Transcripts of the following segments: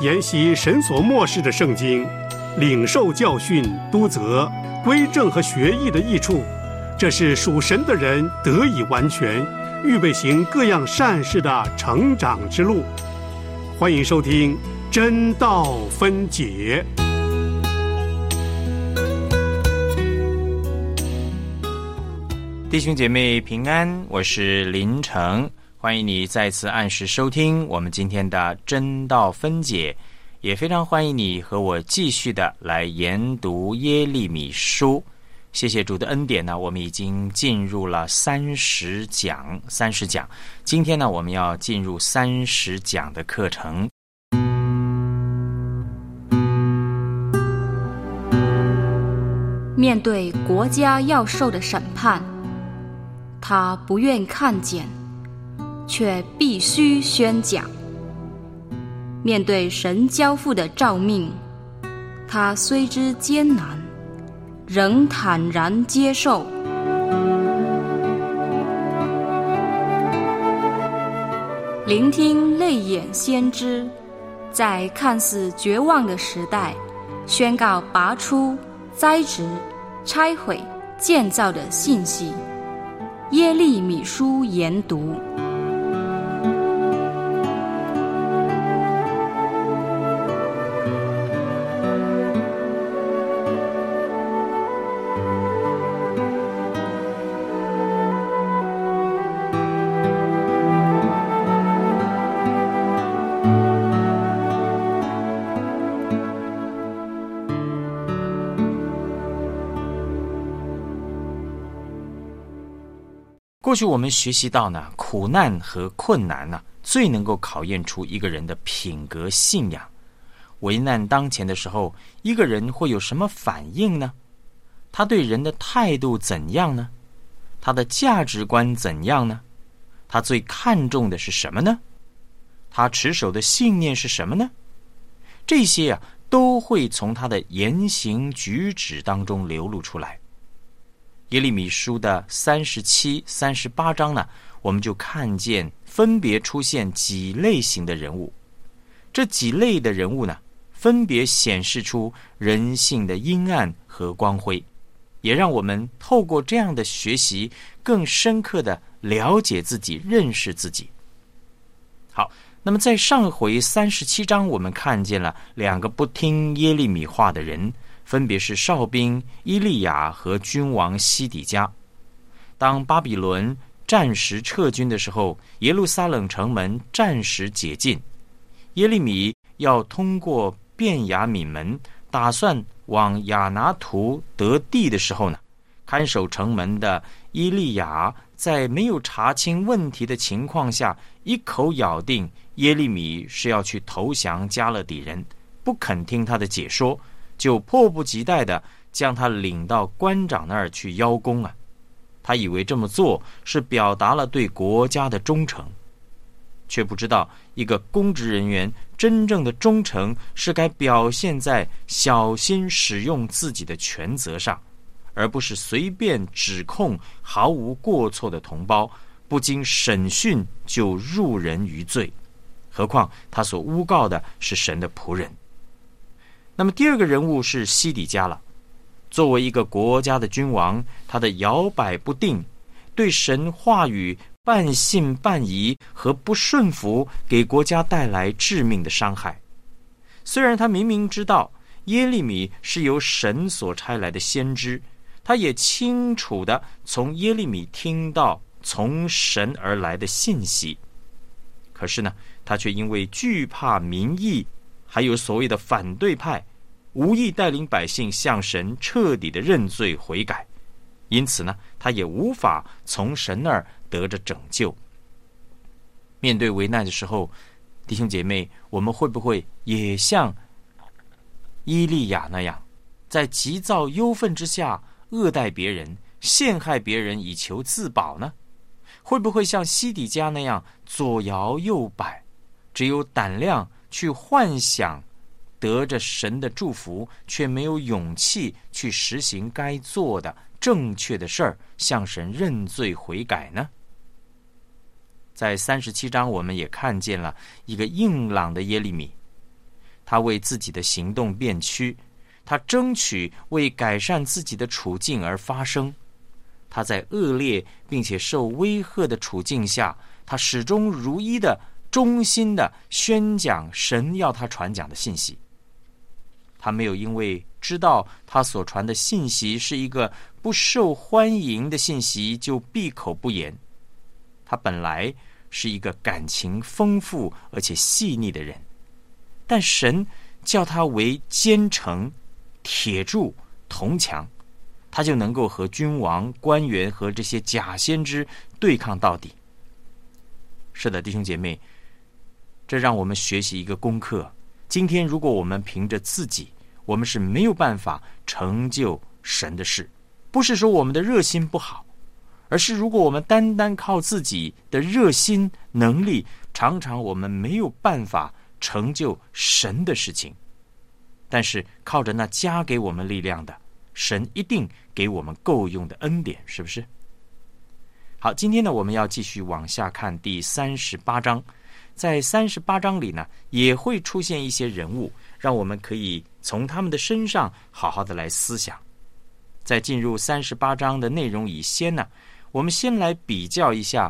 研习神所默示的圣经，领受教训、督责、归正和学艺的益处，这是属神的人得以完全，预备行各样善事的成长之路。欢迎收听真道分解。 弟兄姐妹平安，我是林成，欢迎你再次按时收听我们今天的真道分解，也非常欢迎你和我继续的来研读耶利米书。谢谢主的恩典呢，我们已经进入了30讲，今天呢，我们要进入30讲的课程。 面对国家要受的审判，他不愿看见，却必须宣讲。面对神交付的召命，他虽知艰难，仍坦然接受。聆听泪眼先知，在看似绝望的时代，宣告拔出、栽植、拆毁、建造的信息。耶利米书研读。 过去我们学习到呢，苦难和困难呢，最能够考验出一个人的品格信仰。危难当前的时候，一个人会有什么反应呢？他对人的态度怎样呢？他的价值观怎样呢？他最看重的是什么呢？他持守的信念是什么呢？这些都会从他的言行举止当中流露出来。耶利米书的37、38章呢，我们就看见分别出现几类型的人物。这几类的人物呢，分别显示出人性的阴暗和光辉，也让我们透过这样的学习，更深刻的了解自己，认识自己。好，那么在上回37章，我们看见了两个不听耶利米话的人，分别是哨兵伊利亚和君王西底家。当巴比伦暂时撤军的时候，耶路撒冷城门暂时解禁，耶利米要通过便雅悯门，打算往亚拿图得地的时候呢，看守城门的伊利亚在没有查清问题的情况下，一口咬定耶利米是要去投降加勒底人，不肯听他的解说，就迫不及待地将他领到官长那儿去邀功啊！他以为这么做是表达了对国家的忠诚，却不知道一个公职人员真正的忠诚是该表现在小心使用自己的权责上，而不是随便指控毫无过错的同胞，不经审讯就入人于罪。何况他所诬告的是神的仆人。那么第二个人物是西底家了。作为一个国家的君王，他的摇摆不定，对神话语半信半疑和不顺服，给国家带来致命的伤害。虽然他明明知道耶利米是由神所差来的先知，他也清楚地从耶利米听到从神而来的信息，可是呢，他却因为惧怕民意，还有所谓的反对派，无意带领百姓向神彻底的认罪悔改，因此呢，他也无法从神那儿得着拯救。面对危难的时候，弟兄姐妹，我们会不会也像伊利亚那样，在急躁忧愤之下恶待别人，陷害别人以求自保呢？会不会像西底家那样左摇右摆，只有胆量去幻想得着神的祝福，却没有勇气去实行该做的正确的事儿，向神认罪悔改呢？在37章我们也看见了一个硬朗的耶利米， 他为自己的行动辩屈，他争取为改善自己的处境而发声。他在恶劣并且受威吓的处境下，他始终如一的忠心的宣讲神要他传讲的信息。他没有因为知道他所传的信息是一个不受欢迎的信息就闭口不言。他本来是一个感情丰富而且细腻的人，但神叫他为坚城、铁柱、铜墙，他就能够和君王、官员和这些假先知对抗到底。是的，弟兄姐妹，这让我们学习一个功课。今天如果我们凭着自己，我们是没有办法成就神的事。不是说我们的热心不好，而是如果我们单单靠自己的热心能力，常常我们没有办法成就神的事情。但是靠着那加给我们力量的，神一定给我们够用的恩典，是不是？好，今天呢，我们要继续往下看第38章。在38章里呢，也会出现一些人物，让我们可以从他们的身上好好的来思想。在进入38章的内容以前呢，我们先来比较一下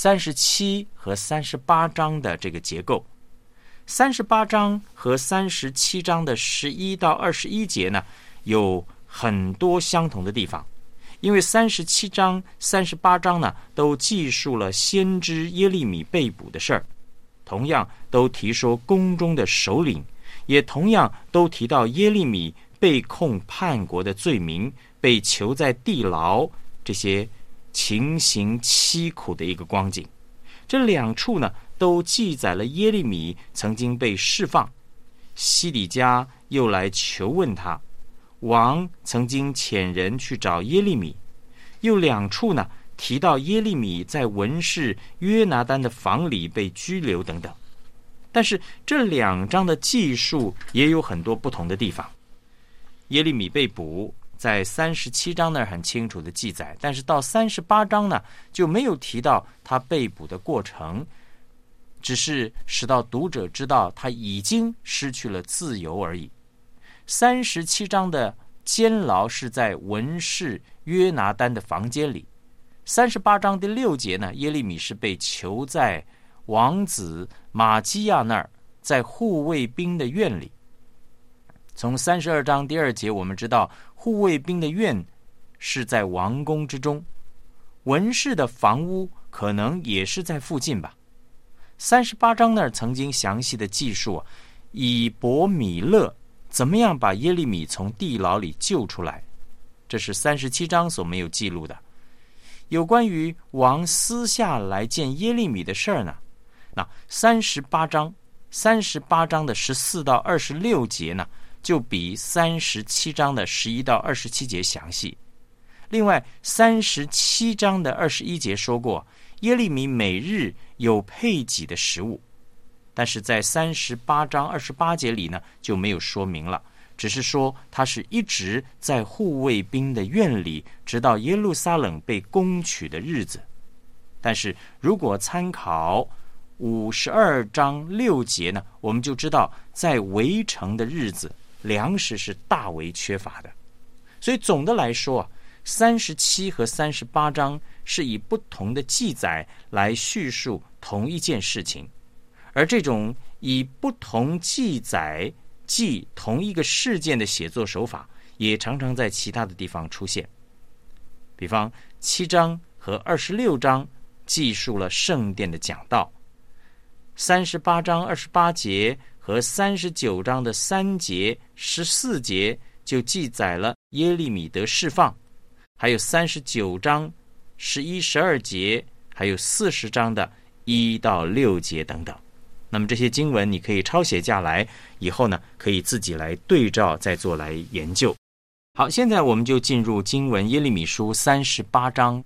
37和38章的这个结构。38章和37章的11到21节呢，有很多相同的地方，因为37章、38章呢，都记述了先知耶利米被捕的事儿，同样都提说宫中的首领，也同样都提到耶利米被控叛国的罪名，被囚在地牢，这些情形凄苦的一个光景。这两处呢，都记载了耶利米曾经被释放，西底家又来求问他，王曾经遣人去找耶利米。又两处呢，提到耶利米在文士约拿单的房里被拘留等等。但是这两章的记述也有很多不同的地方。耶利米被捕，在37章那儿很清楚的记载，但是到38章呢，就没有提到他被捕的过程，只是使到读者知道他已经失去了自由而已。37章的监牢是在文士约拿单的房间里。38章第6节呢，耶利米是被囚在王子玛基亚那儿，在护卫兵的院里。从32章第2节我们知道，护卫兵的院是在王宫之中，文士的房屋可能也是在附近吧。38章那儿曾经详细的记述以伯米勒怎么样把耶利米从地牢里救出来，这是37章所没有记录的。有关于王私下来见耶利米的事儿呢，那38章的14到26节呢，就比37章的11到27节详细。另外37章的21节说过，耶利米每日有配给的食物，但是在38章28节里呢，就没有说明了，只是说他是一直在护卫兵的院里，直到耶路撒冷被攻取的日子。但是如果参考52章6节呢，我们就知道在围城的日子，粮食是大为缺乏的。所以总的来说37和38章是以不同的记载来叙述同一件事情，而这种以不同记载记同一个事件的写作手法，也常常在其他的地方出现。比方7章和26章记述了圣殿的讲道，38章28节和39章的3节、14节就记载了耶利米得释放，还有39章11、12节，还有40章的1到6节等等。那么这些经文你可以抄写下来，以后呢可以自己来对照再做来研究。好，现在我们就进入经文耶利米书38章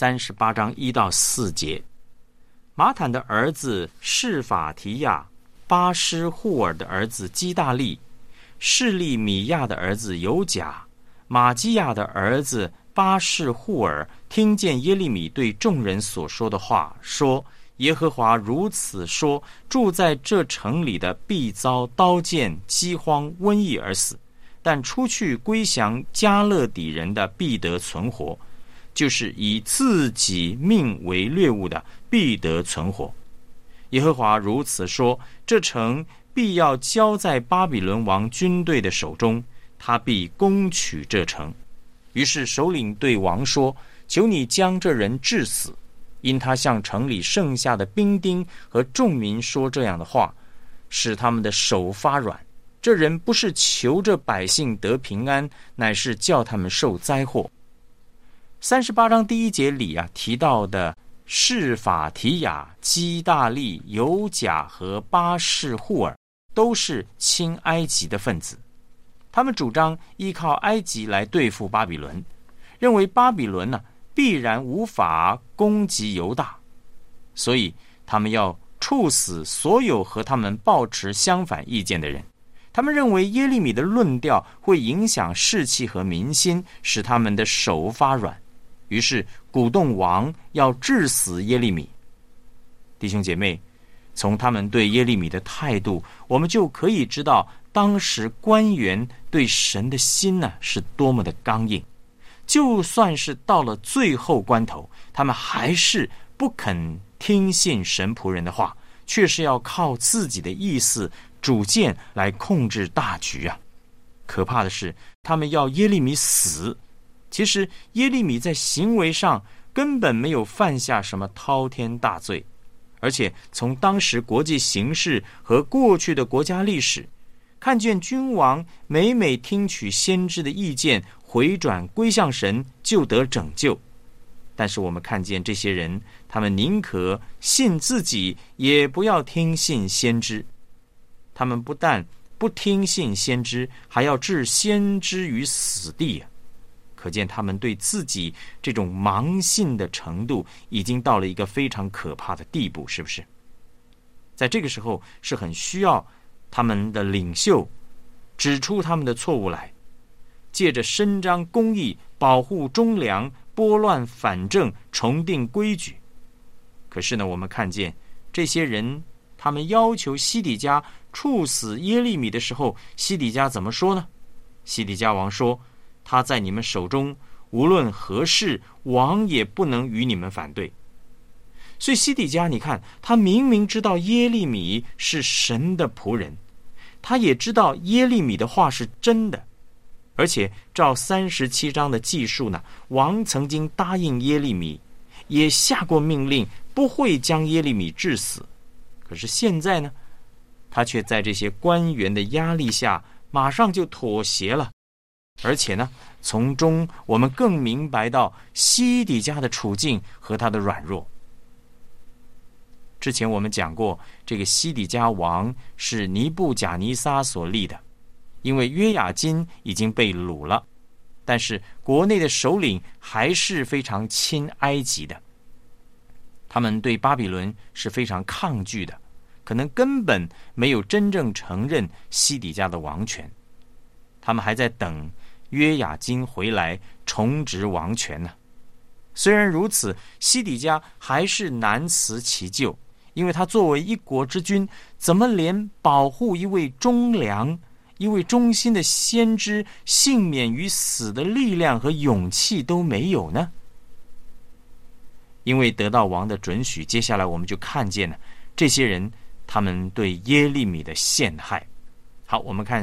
1到4节。马坦的儿子示法提亚，巴施户尔的儿子基大利，示利米亚的儿子犹甲，玛基亚的儿子巴士户尔听见耶利米对众人所说的话，说： 耶和华如此说，住在这城里的必遭刀剑、饥荒、瘟疫而死，但出去归降迦勒底人的必得存活，就是以自己命为掠物的必得存活。耶和华如此说，这城必要交在巴比伦王军队的手中，他必攻取这城。于是首领对王说，求你将这人治死，因他向城里剩下的兵丁和众民说这样的话，使他们的手发软。这人不是求着百姓得平安，乃是叫他们受灾祸。38章第1节里提到的示法提亚、基大利、犹甲和巴士户尔都是亲埃及的分子，他们主张依靠埃及来对付巴比伦，认为巴比伦必然无法攻击犹大，所以他们要处死所有和他们抱持相反意见的人。他们认为耶利米的论调会影响士气和民心，使他们的手发软，于是鼓动王要治死耶利米。弟兄姐妹，从他们对耶利米的态度，我们就可以知道当时官员对神的心是多么的刚硬。就算是到了最后关头，他们还是不肯听信神仆人的话，却是要靠自己的意思、主见来控制大局啊！可怕的是，他们要耶利米死。其实耶利米在行为上根本没有犯下什么滔天大罪，而且从当时国际形势和过去的国家历史，看见君王每每听取先知的意见，回转归向神，就得拯救。但是我们看见这些人，他们宁可信自己，也不要听信先知。他们不但不听信先知，还要置先知于死地啊！可见他们对自己这种盲信的程度已经到了一个非常可怕的地步，是不是？在这个时候是很需要他们的领袖指出他们的错误来，借着伸张公义、保护忠良、拨乱反正、重定规矩。可是呢，我们看见这些人，他们要求西底家处死耶利米的时候，西底家怎么说呢？西底家王说，他在你们手中，无论何事，王也不能与你们反对。所以西底家，你看，他明明知道耶利米是神的仆人，他也知道耶利米的话是真的，而且照37章的记述呢，王曾经答应耶利米，也下过命令，不会将耶利米治死。可是现在呢，他却在这些官员的压力下，马上就妥协了。而且呢，从中我们更明白到西底家的处境和他的软弱。之前我们讲过，这个西底家王是尼布甲尼撒所立的，因为约雅斤已经被掳了，但是国内的首领还是非常亲埃及的，他们对巴比伦是非常抗拒的，可能根本没有真正承认西底家的王权，他们还在等约雅斤回来重执王权呢。虽然如此，西底家还是难辞其咎，因为他作为一国之君，怎么连保护一位忠良、一位忠心的先知幸免于死的力量和勇气都没有呢？因为得到王的准许，接下来我们就看见了这些人他们对耶利米的陷害。好，我们看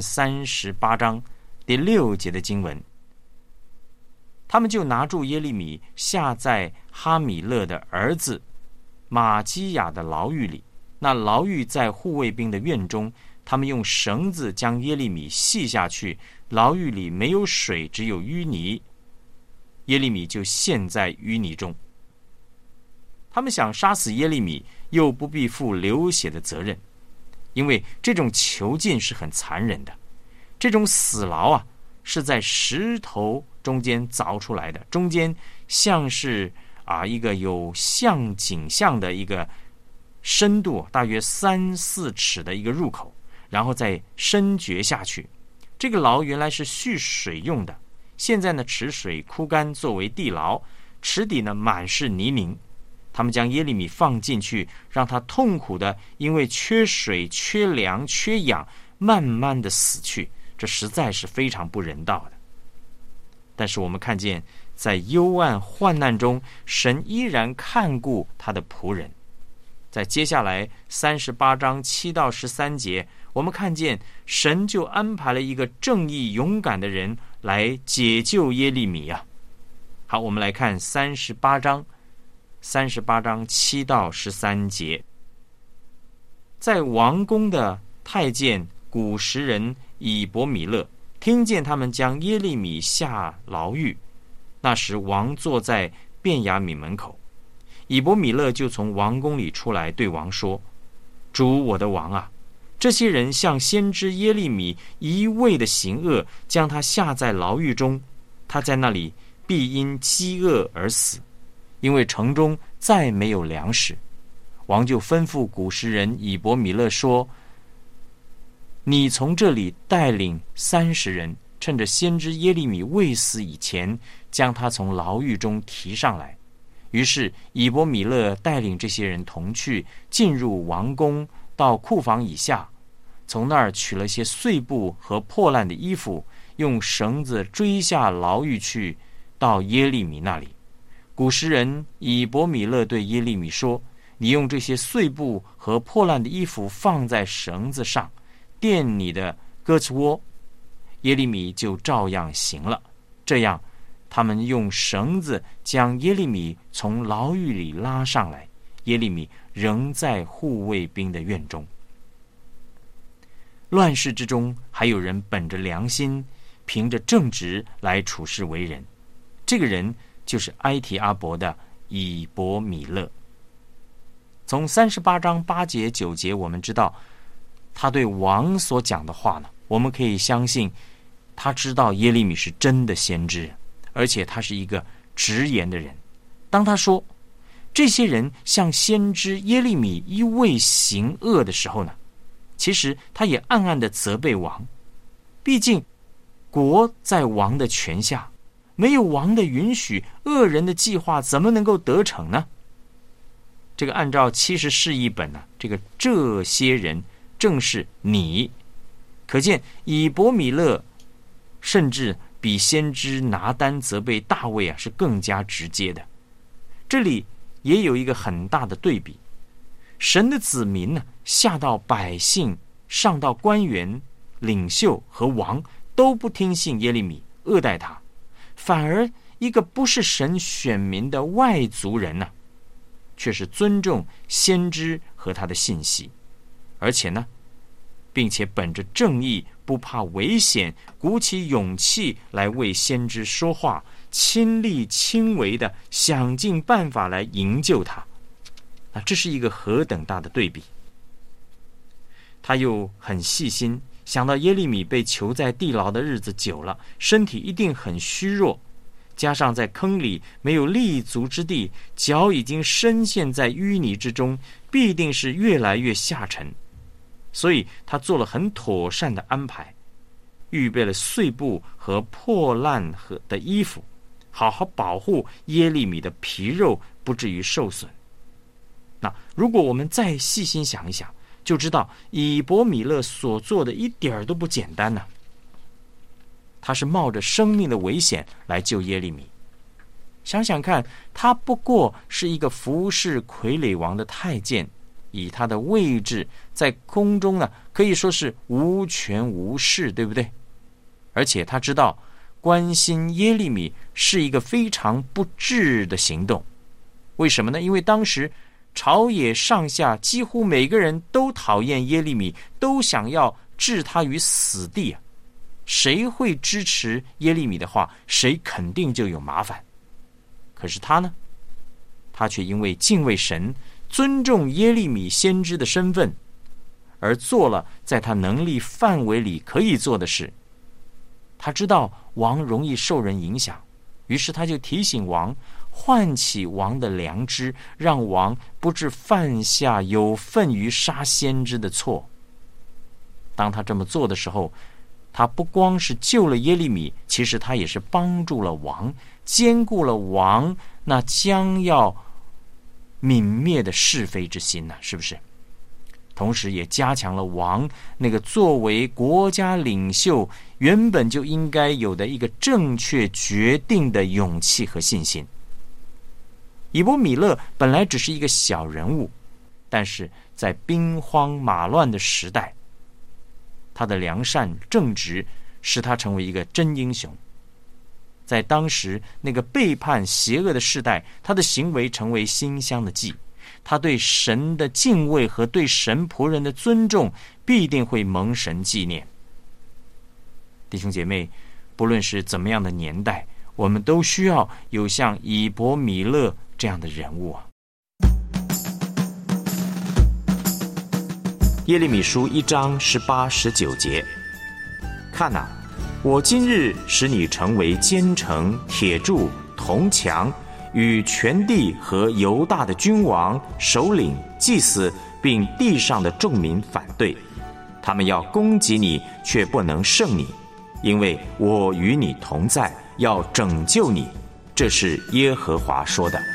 38章第6节的经文，他们就拿住耶利米，下在哈米勒的儿子马基亚的牢狱里。那牢狱在护卫兵的院中，他们用绳子将耶利米系下去，牢狱里没有水，只有淤泥，耶利米就陷在淤泥中。他们想杀死耶利米，又不必负流血的责任，因为这种囚禁是很残忍的。这种死牢是在石头中间凿出来的，中间像是一个有象颈项的一个深度大约3-4尺的一个入口，然后再深掘下去。这个牢原来是蓄水用的，现在呢池水枯干，作为地牢，池底呢满是泥泞。 他们将耶利米放进去，让他痛苦的因为缺水、缺粮、缺氧，慢慢的死去，这实在是非常不人道的。但是我们看见，在幽暗患难中，神依然看顾他的仆人。在接下来38章7到13节，我们看见神就安排了一个正义勇敢的人来解救耶利米啊。好，我们来看38章7到13节。在王宫的太监古时人以伯米勒听见他们将耶利米下牢狱，那时王坐在便雅悯门口，以伯米勒就从王宫里出来，对王说：主我的王啊，这些人向先知耶利米一味的行恶，将他下在牢狱中，他在那里必因饥饿而死，因为城中再没有粮食。王就吩咐古时人以伯米勒说：你从这里带领30人，趁着先知耶利米未死以前，将他从牢狱中提上来。于是以伯米勒带领这些人同去，进入王宫，到库房以下，从那儿取了些碎布和破烂的衣服，用绳子追下牢狱去，到耶利米那里。古时人以伯米勒对耶利米说：你用这些碎布和破烂的衣服放在绳子上，垫你的鸽子窝。耶利米就照样行了。这样他们用绳子将耶利米从牢狱里拉上来，耶利米仍在护卫兵的院中。乱世之中，还有人本着良心，凭着正直来处事为人。这个人就是埃提阿伯的以伯米勒。从38章8节9节，我们知道他对王所讲的话呢，我们可以相信他知道耶利米是真的先知，而且他是一个直言的人。当他说这些人向先知耶利米一味行恶的时候呢，其实他也暗暗的责备王。毕竟国在王的权下，没有王的允许，恶人的计划怎么能够得逞呢？这个按照70释义本呢，这些人正是你。可见以伯米勒甚至比先知拿单责备大卫是更加直接的。这里也有一个很大的对比，神的子民呢，下到百姓，上到官员、领袖和王，都不听信耶利米，恶待他，反而一个不是神选民的外族人呢，却是尊重先知和他的信息，而且呢，并且本着正义，不怕危险，鼓起勇气来为先知说话，亲力亲为的想尽办法来营救他。这是一个何等大的对比。他又很细心，想到耶利米被囚在地牢的日子久了，身体一定很虚弱，加上在坑里没有立足之地，脚已经深陷在淤泥之中，必定是越来越下沉。所以他做了很妥善的安排，预备了碎布和破烂的衣服，好好保护耶利米的皮肉不至于受损。那如果我们再细心想一想，就知道以伯米勒所做的一点都不简单呢。他是冒着生命的危险来救耶利米。想想看，他不过是一个服侍傀儡王的太监，以他的位置在宫中呢，可以说是无权无势，对不对？而且他知道关心耶利米是一个非常不智的行动。为什么呢？因为当时朝野上下几乎每个人都讨厌耶利米，都想要置他于死地啊！谁会支持耶利米的话，谁肯定就有麻烦。可是他呢，他却因为敬畏神，尊重耶利米先知的身份，而做了在他能力范围里可以做的事。他知道王容易受人影响，于是他就提醒王，唤起王的良知，让王不致犯下有份于杀先知的错。当他这么做的时候，他不光是救了耶利米，其实他也是帮助了王，兼顾了王那将要泯灭的是非之心呢，是不是？同时也加强了王那个作为国家领袖原本就应该有的一个正确决定的勇气和信心。以伯米勒本来只是一个小人物，但是在兵荒马乱的时代，他的良善正直使他成为一个真英雄。在当时那个背叛邪恶的时代，他的行为成为馨香的祭，他对神的敬畏和对神仆人的尊重必定会蒙神纪念。弟兄姐妹，不论是怎么样的年代，我们都需要有像以伯米勒这样的人物啊。耶利米书1章18、19节，看哪，我今日使你成为坚城、铁柱、铜墙，与全地和犹大的君王、首领、祭司，并地上的众民反对。他们要攻击你，却不能胜你，因为我与你同在，要拯救你。这是耶和华说的。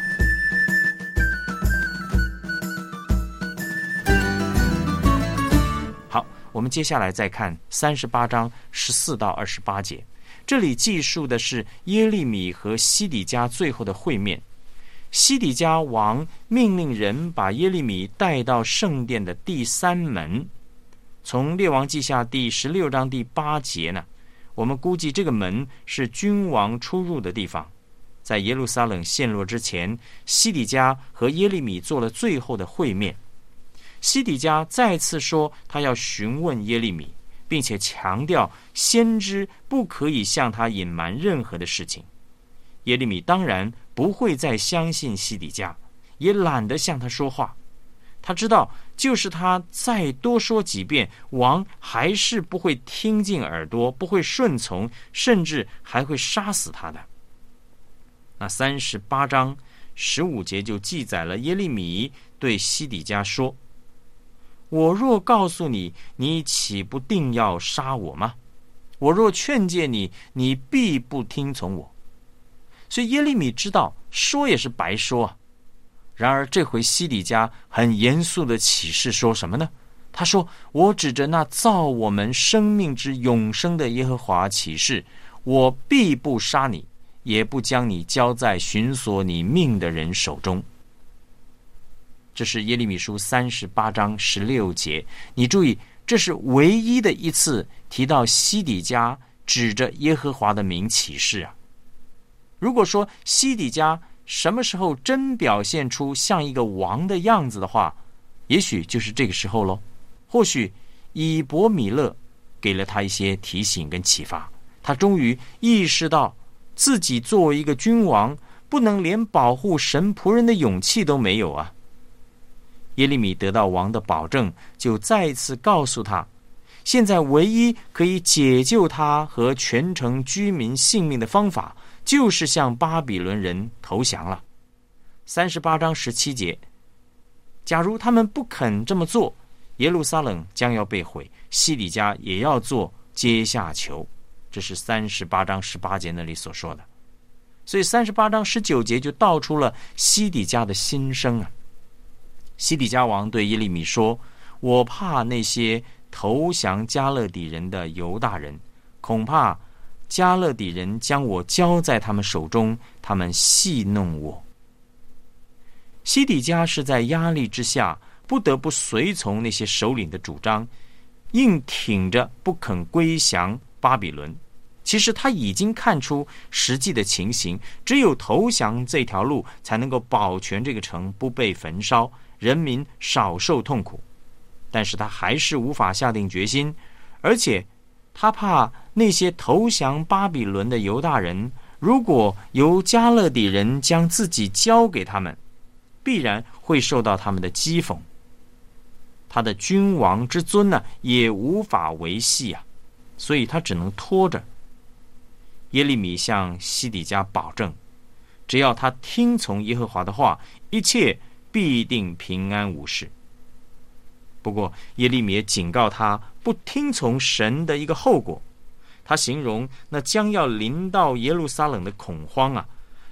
好，我们接下来再看38章14到28节。这里记述的是耶利米和西底家最后的会面。西底家王命令人把耶利米带到圣殿的第3门。从列王记下第16章第8节呢，我们估计这个门是君王出入的地方。在耶路撒冷陷落之前，西底家和耶利米做了最后的会面。西底家再次说他要询问耶利米，并且强调先知不可以向他隐瞒任何的事情。耶利米当然不会再相信西底家，也懒得向他说话。他知道，就是他再多说几遍，王还是不会听进耳朵，不会顺从，甚至还会杀死他的。那38章15节就记载了耶利米对西底家说：我若告诉你，你岂不定要杀我吗？我若劝诫你，你必不听从我。所以耶利米知道说也是白说啊。然而这回西底家很严肃的起誓说什么呢？他说：我指着那造我们生命之永生的耶和华起誓，我必不杀你，也不将你交在寻索你命的人手中。这是耶利米书38章16节。你注意，这是唯一的一次提到西底家指着耶和华的名起誓啊。如果说西底家什么时候真表现出像一个王的样子的话，也许就是这个时候咯。或许以伯米勒给了他一些提醒跟启发，他终于意识到自己作为一个君王，不能连保护神仆人的勇气都没有啊。耶利米得到王的保证，就再一次告诉他，现在唯一可以解救他和全城居民性命的方法，就是向巴比伦人投降了。38章17节，假如他们不肯这么做，耶路撒冷将要被毁，西底家也要做阶下囚。这是38章18节那里所说的。所以38章19节就道出了西底家的心声啊。西底家王对耶利米说：我怕那些投降加勒底人的犹大人，恐怕加勒底人将我交在他们手中，他们戏弄我。西底家是在压力之下不得不随从那些首领的主张，硬挺着不肯归降巴比伦。其实他已经看出实际的情形，只有投降这条路才能够保全这个城不被焚烧，人民少受痛苦。但是他还是无法下定决心，而且他怕那些投降巴比伦的犹大人，如果由加勒底人将自己交给他们，必然会受到他们的讥讽。他的君王之尊呢，也无法维系啊，所以他只能拖着。耶利米向西底家保证，只要他听从耶和华的话，一切必定平安无事。不过耶利米也警告他不听从神的一个后果。他形容那将要临到耶路撒冷的恐慌啊，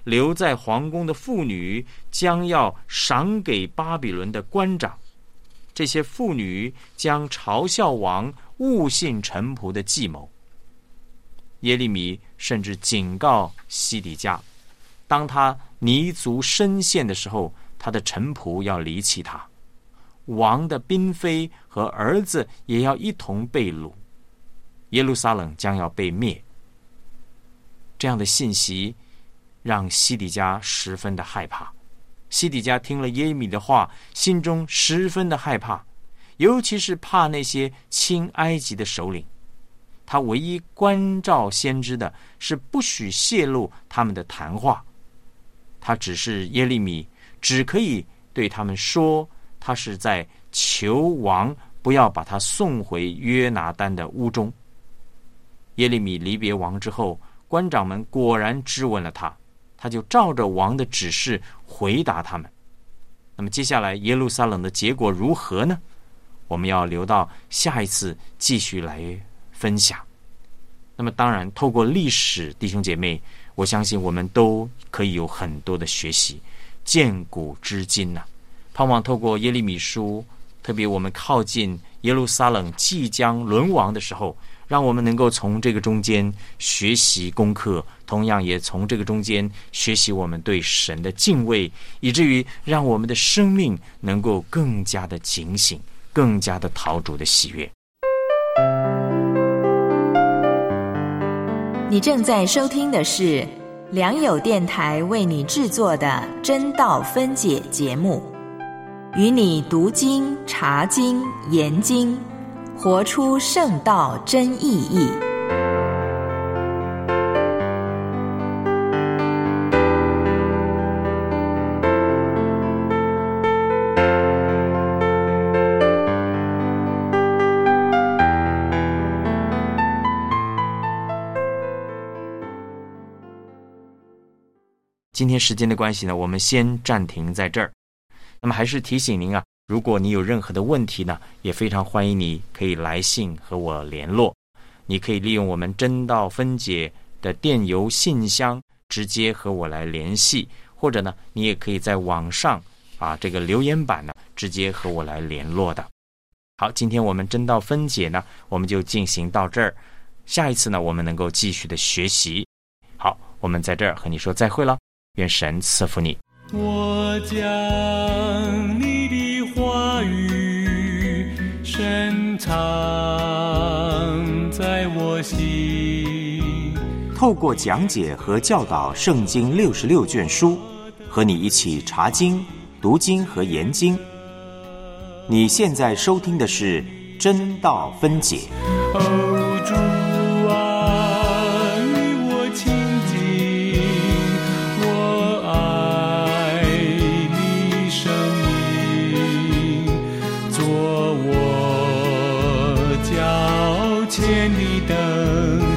留在皇宫的妇女将要赏给巴比伦的官长。这些妇女将嘲笑王误信臣仆的计谋。耶利米甚至警告西底家，当他泥足深陷的时候，他的臣仆要离弃他，王的嫔妃和儿子也要一同被掳，耶路撒冷将要被灭。这样的信息让西底家十分的害怕。西底家听了耶利米的话，心中十分的害怕，尤其是怕那些亲埃及的首领。他唯一关照先知的是不许泄露他们的谈话。他指示耶利米只可以对他们说，他是在求王不要把他送回约拿单的屋中。耶利米离别王之后，官长们果然质问了他，他就照着王的指示回答他们。那么接下来耶路撒冷的结果如何呢？我们要留到下一次继续来分享。那么当然透过历史，弟兄姐妹，我相信我们都可以有很多的学习，见古知今啊。盼望透过耶利米书，特别我们靠近耶路撒冷即将沦亡的时候，让我们能够从这个中间学习功课，同样也从这个中间学习我们对神的敬畏，以至于让我们的生命能够更加的警醒，更加的讨主的喜悦。 你正在收听的是良友电台为你制作的真道分解节目，与你读经、查经、研经，活出圣道真意义。 今天时间的关系呢，我们先暂停在这儿。那么还是提醒您啊，如果你有任何的问题呢，也非常欢迎你可以来信和我联络。你可以利用我们真道分解的电邮信箱直接和我来联系，或者呢，你也可以在网上这个留言板呢直接和我来联络的。好，今天我们真道分解呢，我们就进行到这儿。下一次呢，我们能够继续的学习。好，我们在这儿和你说再会了。愿神赐福你。 我将你的话语深藏在我心。 透过讲解和教导圣经66卷书，和你一起查经、读经和研经。你现在收听的是真道分解。 主啊，与我亲近，我爱你生命，做我脚前的灯，